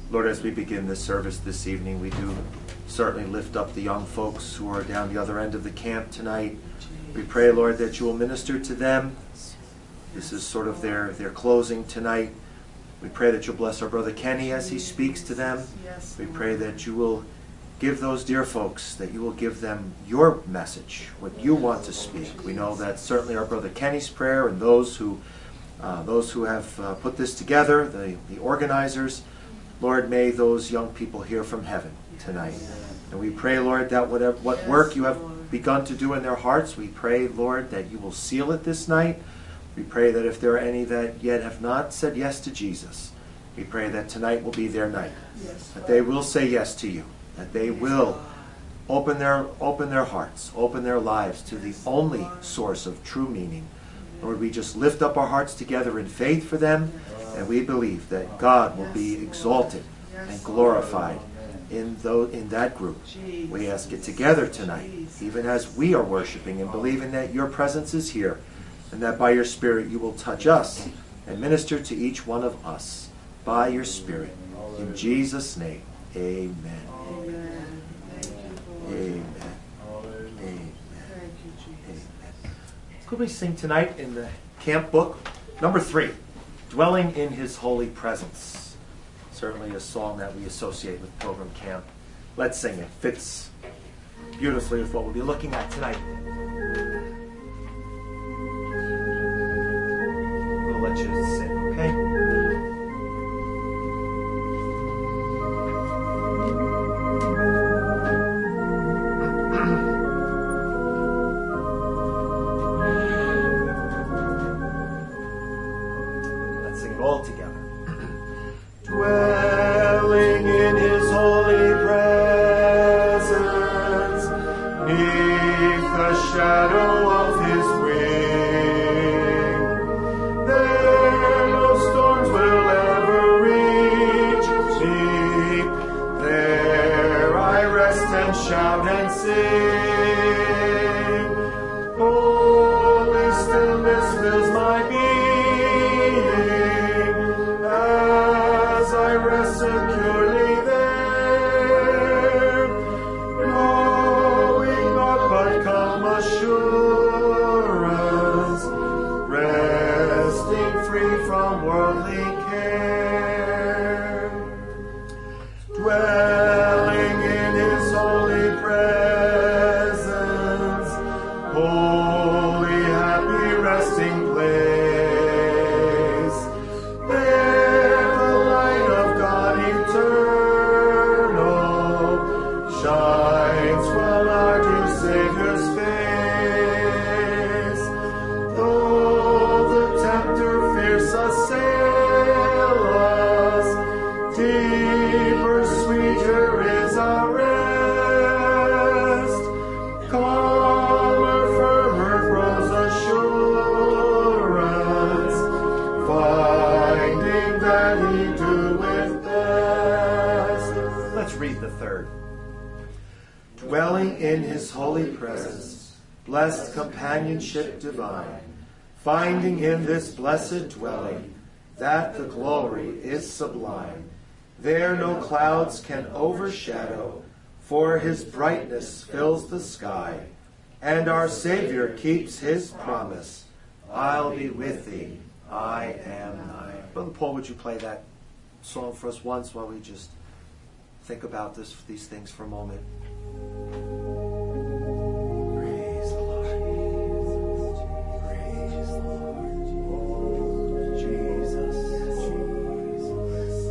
Lord, as we begin this service this evening, we do certainly lift up the young folks who are down the other end of the camp tonight. We pray, Lord, that you will minister to them. This is sort of their closing tonight. We pray that you'll bless our brother Kenny as he speaks to them. We pray that you will give those dear folks, that you will give them your message, what you want to speak. We know that certainly our brother Kenny's prayer and those who have put this together, the organizers, Lord, may those young people hear from heaven tonight. And we pray, Lord, that what work you have begun to do in their hearts, we pray, Lord, that you will seal it this night. We pray that if there are any that yet have not said yes to Jesus, we pray that tonight will be their night, that they will say yes to you, that they will open their hearts, open their lives to the only source of true meaning. Lord, we just lift up our hearts together in faith for them, and we believe that God will be exalted and glorified in that group. We ask it together tonight, even as we are worshiping and believing that your presence is here, and that by your Spirit you will touch us and minister to each one of us by your Spirit. In Jesus' name, amen. Amen. Amen. Amen. Could we sing tonight in the camp book? Number 3, Dwelling in His Holy Presence. Certainly a song that we associate with Pilgrim Camp. Let's sing it. Fits beautifully with what we'll be looking at tonight. We'll let you sing, okay? All together. Dwelling in his holy presence, neath the shadow of his wing, there no storms will ever reach me. There I rest and shout and sing. Holy stillness fills my being, securely there, knowing naught but calm assurance, resting free from worldly care, dwelling in his holy presence, holy, happy, resting place. Shines from our dear Savior's face, though the tempter fierce assail us, deeper, sweeter is our rest, calmer, firmer grows assurance, finding that he doeth best. Let's read the third. Dwelling in his holy presence, blessed companionship divine, finding in this blessed dwelling that the glory is sublime. There no clouds can overshadow, for his brightness fills the sky, and our Savior keeps his promise, I'll be with thee, I am thine. Brother Paul, would you play that song for us once while we just think about these things for a moment? Praise the Lord. Praise the Lord. Oh, Jesus. Jesus.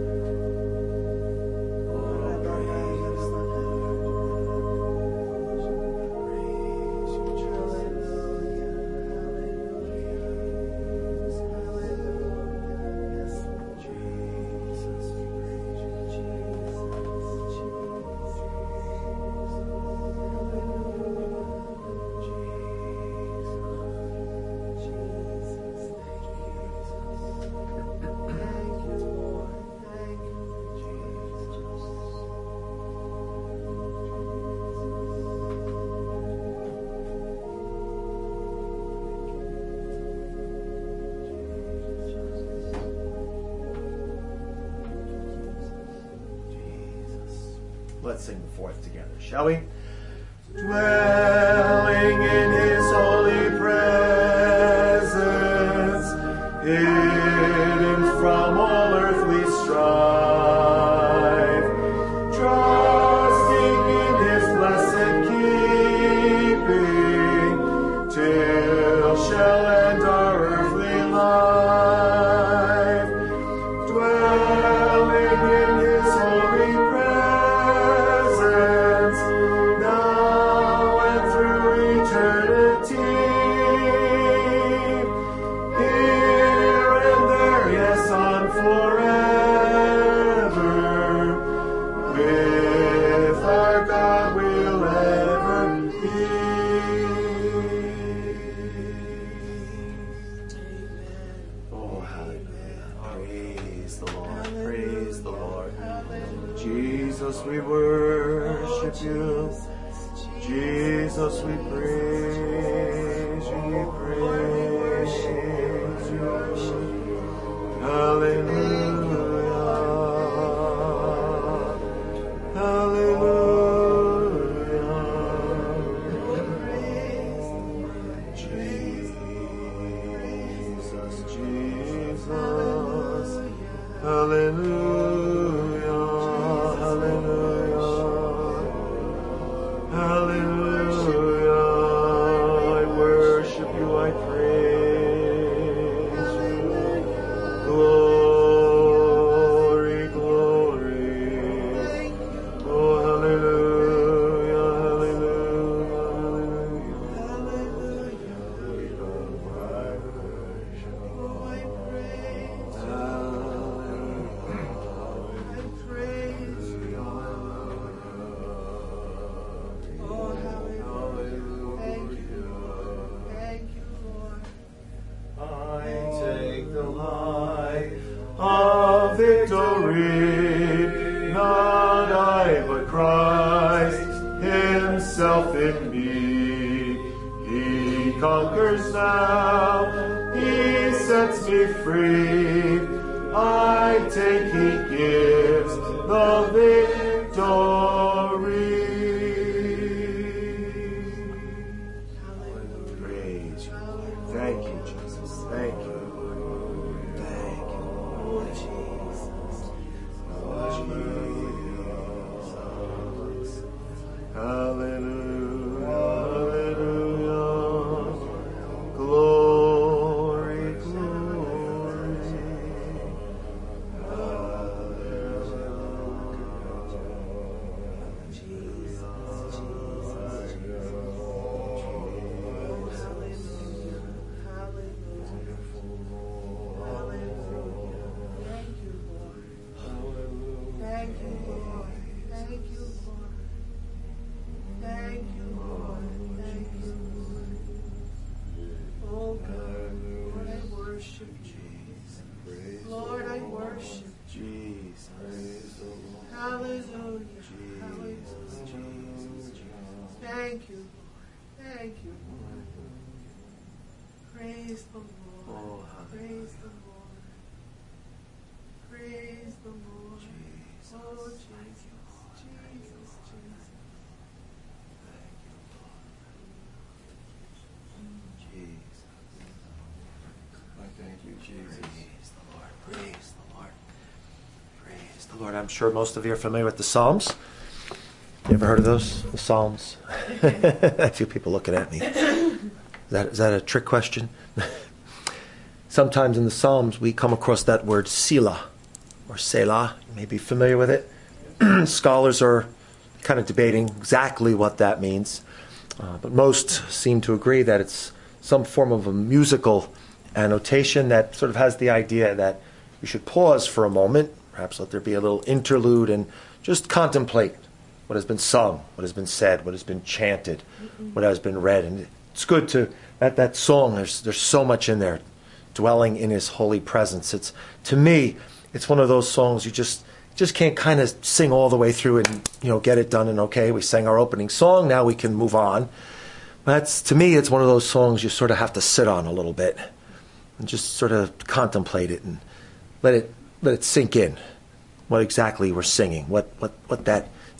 Oh, praise the Lord. Praise you, Jesus. Jesus. Let's sing the fourth together, shall we? Dwelling in his holy presence, hidden from all earthly strife, trusting in his blessed keeping, till shall end our earthly life. Dwelling in his holy presence, now and through eternity. Here and there, yes, on forever. With our God we'll ever be. Oh, hallelujah. Praise the Lord. Praise the Lord. Jesus, we worship you. Jesus, we praise you. We praise you. Hallelujah. Hallelujah. Jesus, Jesus. Hallelujah. Hallelujah. Hallelujah. I worship you, I praise you. Glory, glory. Oh, hallelujah, hallelujah, I take the life of victory, not I, but Christ himself in me. He conquers now, he sets me free. I take, he gives the victory. Praise you, Lord. Thank you, Jesus. Thank you. Thank you, Lord Jesus. Lord Jesus. Hallelujah. Hallelujah. Glory, glory. Lord, I worship. Jesus. Praise the Lord. Hallelujah. Jesus. Hallelujah. Thank you, Lord. Thank you, Lord. Praise the Lord. Oh, Praise the Lord. Praise the Lord. Jesus. Oh, Jesus. Jesus, Jesus. Jesus. I thank you, Jesus. Praise the Lord. Praise the Lord. Praise the Lord. I'm sure most of you are familiar with the Psalms. You ever heard of those? The Psalms? A few people looking at me. Is that a trick question? Sometimes in the Psalms we come across that word Selah or Selah. You may be familiar with it. Scholars are kind of debating exactly what that means. But most seem to agree that it's some form of a musical annotation that sort of has the idea that you should pause for a moment, perhaps let there be a little interlude, and just contemplate what has been sung, what has been said, what has been chanted, what has been read. And it's good to, that song, there's so much in there, dwelling in his holy presence. It's, to me, it's one of those songs you just can't kind of sing all the way through and, get it done and okay, we sang our opening song, now we can move on. To me, it's one of those songs you sort of have to sit on a little bit and just sort of contemplate it and let it sink in what exactly we're singing, what that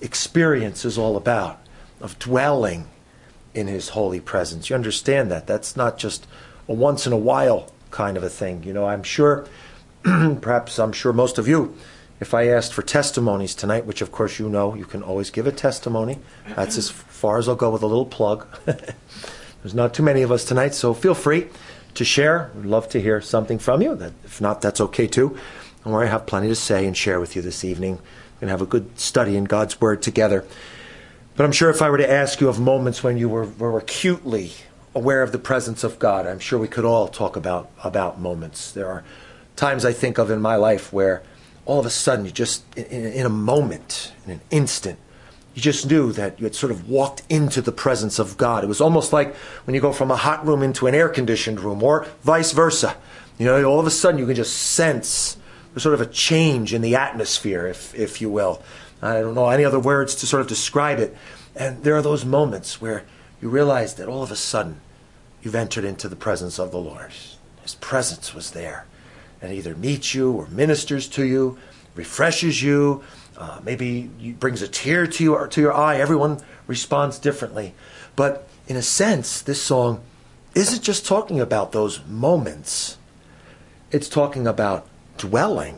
experience is all about, of dwelling in his holy presence. You understand that? That's not just a once in a while kind of a thing. You know, I'm sure, perhaps I'm sure most of you, if I asked for testimonies tonight, which of course you know, you can always give a testimony. That's as far as I'll go with a little plug. There's not too many of us tonight, so feel free to share. We'd love to hear something from you. If not, that's okay too. And I have plenty to say and share with you this evening. We're going to have a good study in God's Word together. But I'm sure if I were to ask you of moments when you were acutely aware of the presence of God, I'm sure we could all talk about moments. There are times I think of in my life where all of a sudden you just, in a moment, in an instant, you just knew that you had sort of walked into the presence of God. It was almost like when you go from a hot room into an air-conditioned room, or vice versa. You know, all of a sudden you can just sense there's sort of a change in the atmosphere, if you will. I don't know any other words to sort of describe it. And there are those moments where you realize that all of a sudden you've entered into the presence of the Lord. His presence was there. And it either meets you or ministers to you, refreshes you, maybe brings a tear to you or to your eye. Everyone responds differently. But in a sense, this song isn't just talking about those moments. It's talking about dwelling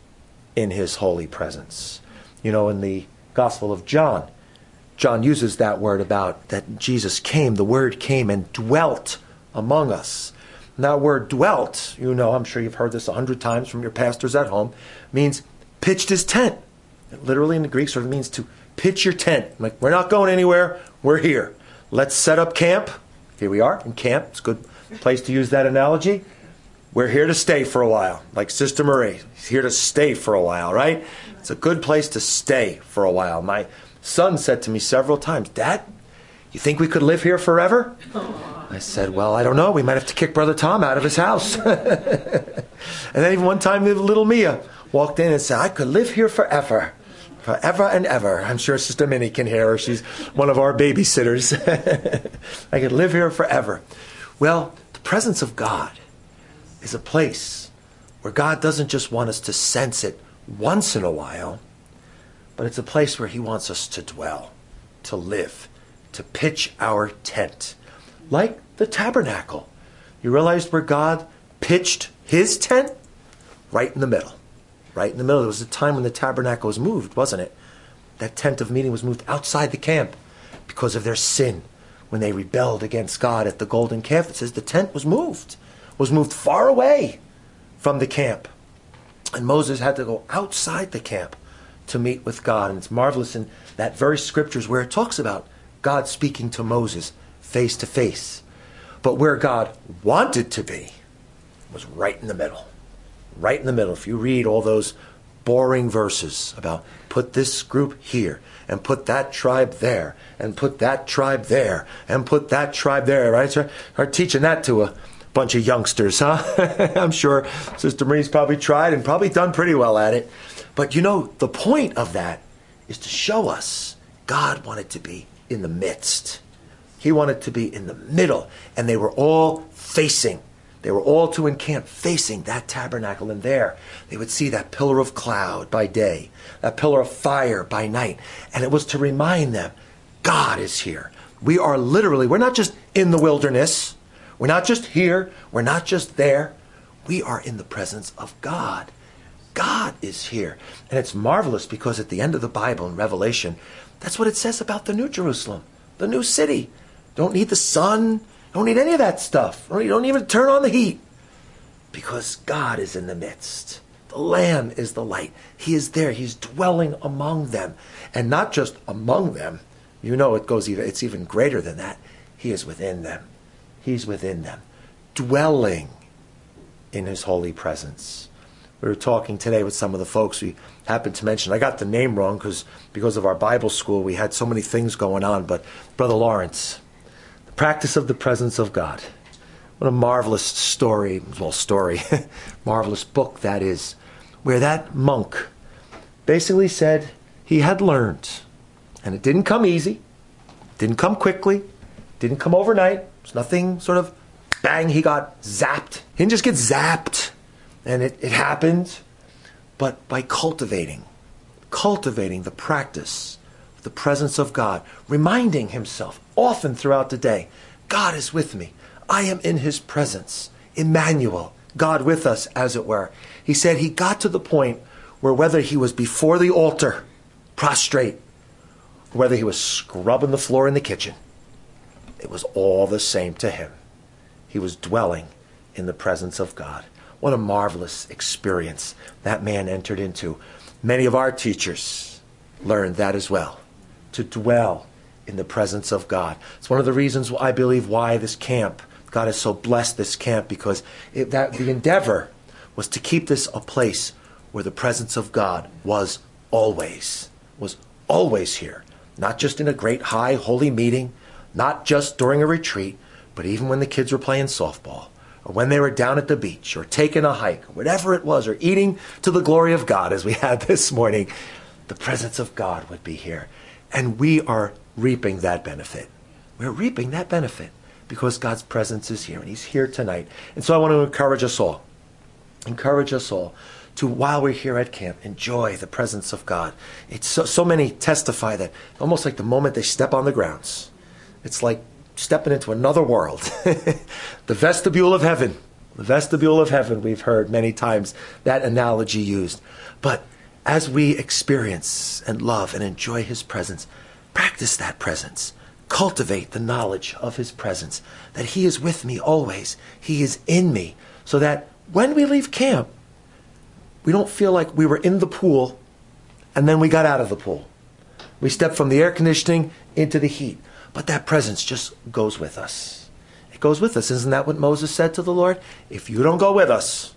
in his holy presence. You know, in the Gospel of John, John uses that word about that Jesus came, the Word came and dwelt among us. And that word dwelt, you know, I'm sure you've heard this 100 times from your pastors at home, means pitched his tent. It literally in the Greek sort of means to pitch your tent. Like, we're not going anywhere, we're here. Let's set up camp. Here we are in camp. It's a good place to use that analogy. We're here to stay for a while. Like Sister Marie, she's here to stay for a while, right? It's a good place to stay for a while. My son said to me several times, Dad, you think we could live here forever? I said, well, I don't know. We might have to kick Brother Tom out of his house. And then even one time little Mia walked in and said, I could live here forever. Forever and ever. I'm sure Sister Minnie can hear her. She's one of our babysitters. I could live here forever. Well, the presence of God is a place where God doesn't just want us to sense it once in a while, but it's a place where he wants us to dwell, to live, to pitch our tent. Like the tabernacle. You realized where God pitched his tent? Right in the middle. Right in the middle. There was a time when the tabernacle was moved, wasn't it? That tent of meeting was moved outside the camp because of their sin. When they rebelled against God at the golden calf, it says the tent was moved far away from the camp. And Moses had to go outside the camp to meet with God. And it's marvelous in that very scriptures where it talks about God speaking to Moses face to face. But where God wanted to be was right in the middle. Right in the middle. If you read all those boring verses about put this group here and put that tribe there and put that tribe there and put that tribe there, right? So are teaching that to a bunch of youngsters, huh? I'm sure Sister Marie's probably tried and probably done pretty well at it. But you know, the point of that is to show us God wanted to be in the midst. He wanted to be in the middle. And they were all facing. They were all to encamp facing that tabernacle. And there they would see that pillar of cloud by day, that pillar of fire by night. And it was to remind them, God is here. We are literally, we're not just in the wilderness. We're not just here. We're not just there. We are in the presence of God. God is here. And it's marvelous because at the end of the Bible in Revelation, that's what it says about the New Jerusalem, the new city. Don't need the sun. Don't need any of that stuff. You don't even turn on the heat. Because God is in the midst. The Lamb is the light. He is there. He's dwelling among them. And not just among them. You know it's even greater than that. He is within them. He's within them. Dwelling in his holy presence. We were talking today with some of the folks we happened to mention. I got the name wrong because of our Bible school. We had so many things going on. But Brother Lawrence, the practice of the presence of God. What a marvelous story, marvelous book that is. Where that monk basically said he had learned. And it didn't come easy. Didn't come quickly. Didn't come overnight. It's nothing sort of bang, he got zapped. He didn't just get zapped. And it happened. But by cultivating the practice the presence of God, reminding himself often throughout the day, God is with me. I am in his presence. Emmanuel, God with us, as it were. He said he got to the point where whether he was before the altar, prostrate, or whether he was scrubbing the floor in the kitchen, it was all the same to him. He was dwelling in the presence of God. What a marvelous experience that man entered into. Many of our teachers learned that as well, to dwell in the presence of God. It's one of the reasons I believe why this camp, God has so blessed this camp, because the endeavor was to keep this a place where the presence of God was always here. Not just in a great high holy meeting, not just during a retreat, but even when the kids were playing softball, or when they were down at the beach, or taking a hike, or whatever it was, or eating to the glory of God as we had this morning, the presence of God would be here. And we are reaping that benefit. We're reaping that benefit because God's presence is here, and he's here tonight. And so I want to encourage us all to, while we're here at camp, enjoy the presence of God. It's so many testify that almost like the moment they step on the grounds, it's like stepping into another world. The vestibule of heaven. The vestibule of heaven, we've heard many times that analogy used. But as we experience and love and enjoy his presence, practice that presence. Cultivate the knowledge of his presence, that he is with me always. He is in me, so that when we leave camp, we don't feel like we were in the pool and then we got out of the pool. We stepped from the air conditioning into the heat. But that presence just goes with us. It goes with us. Isn't that what Moses said to the Lord? If you don't go with us,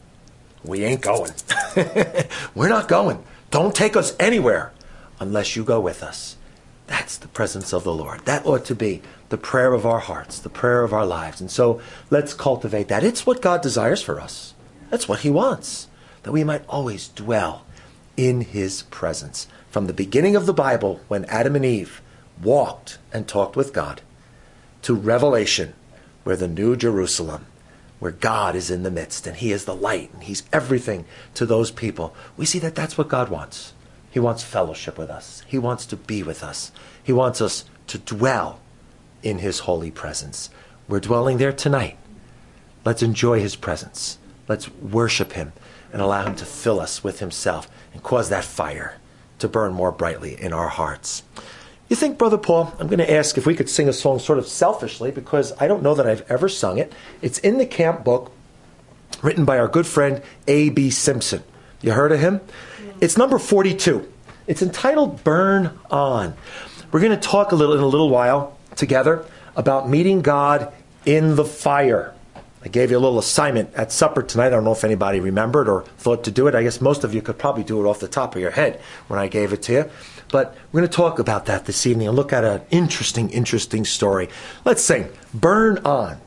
we ain't going. We're not going. Don't take us anywhere unless you go with us. That's the presence of the Lord. That ought to be the prayer of our hearts, the prayer of our lives. And so let's cultivate that. It's what God desires for us. That's what he wants, that we might always dwell in his presence. From the beginning of the Bible, when Adam and Eve walked and talked with God, to Revelation, where the New Jerusalem, where God is in the midst, and he is the light, and he's everything to those people. We see that that's what God wants. He wants fellowship with us. He wants to be with us. He wants us to dwell in his holy presence. We're dwelling there tonight. Let's enjoy his presence. Let's worship him and allow him to fill us with himself and cause that fire to burn more brightly in our hearts. You think, Brother Paul, I'm going to ask if we could sing a song sort of selfishly, because I don't know that I've ever sung it. It's in the camp book, written by our good friend A.B. Simpson. You heard of him? It's number 42. It's entitled Burn On. We're going to talk in a little while together about meeting God in the fire. I gave you a little assignment at supper tonight. I don't know if anybody remembered or thought to do it. I guess most of you could probably do it off the top of your head when I gave it to you. But we're going to talk about that this evening and look at an interesting story. Let's sing Burn On.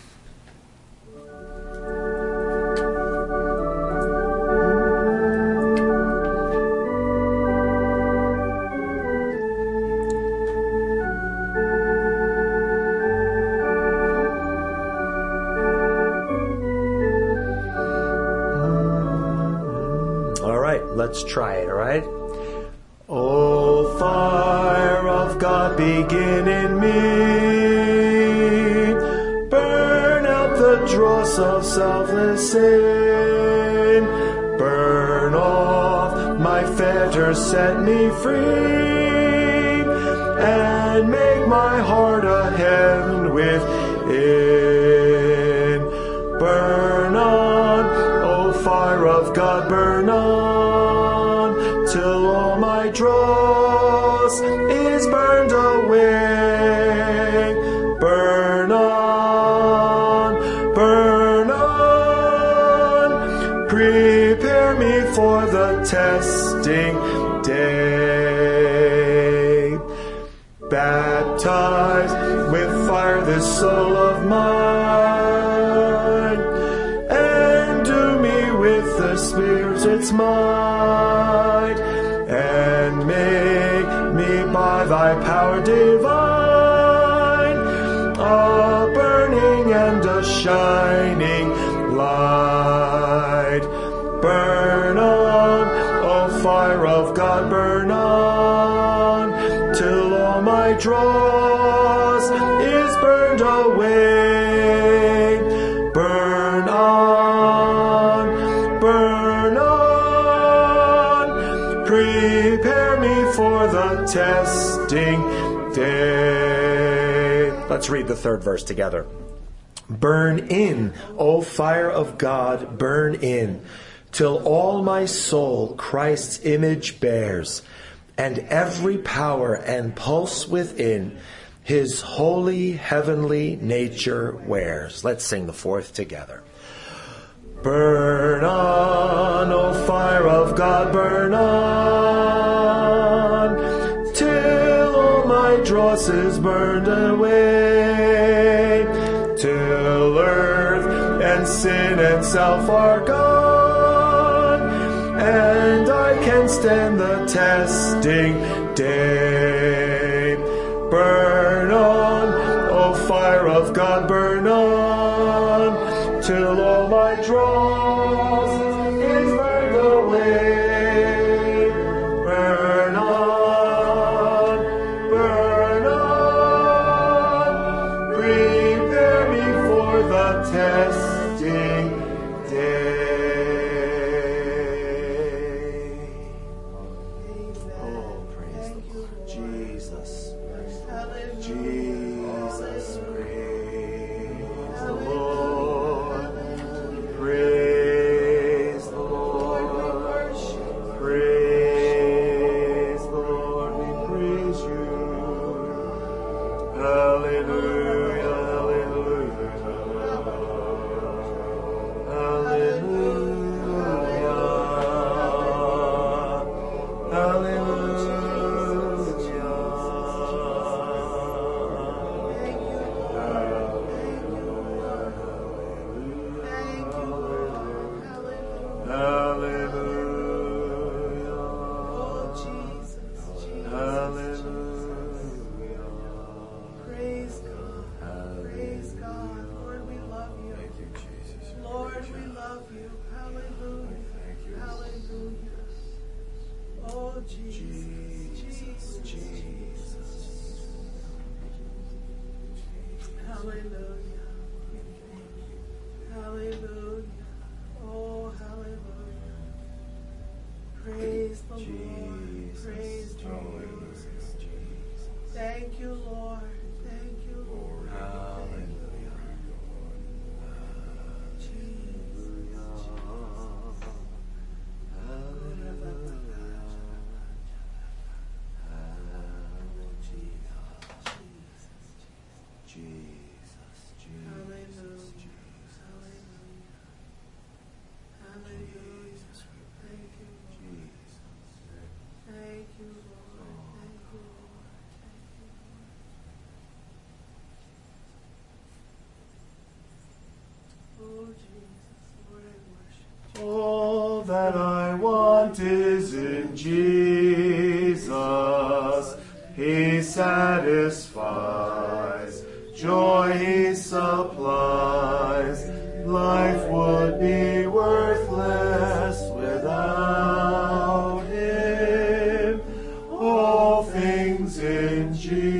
Let's try it, all right? Oh, fire of God, begin in me. Burn out the dross of selfless sin. Burn off my fetters, set me free. And make my heart a heaven within. Burn on, oh, fire of God, burn on. Till all my dross is burned away. Burn on, burn on. Prepare me for the testing day. Baptize with fire this soul of mine. Endue me with the Spirit's might. And make me by thy power divine a burning and a shining light. Burn on, O fire of of God burn on, till all my dross is burned away. Burn on, burn on, prepare me for the testing day. Let's read the third verse together. Burn in, O fire of God, burn in, till all my soul Christ's image bears, and every power and pulse within his holy heavenly nature wears. Let's sing the fourth together. Burn on, O fire of God, burn on, till all my dross is burned away, till earth and sin and self are gone, and I can stand the testing day. Burn on, O fire of God, burn on, till all my dross is burned away. Burn on, burn on, prepare me for the testing day. Oh, praise the Lord. Jesus. Jesus, praise the Lord. Praise the Lord. Praise the Lord. We praise you. Hallelujah, hallelujah. Hallelujah. Hallelujah. Thank you, Lord. Thank you, Lord. Hallelujah. All that I want is in Jesus. He satisfies, joy He supplies. Life would be worthless without Him. All things in Jesus.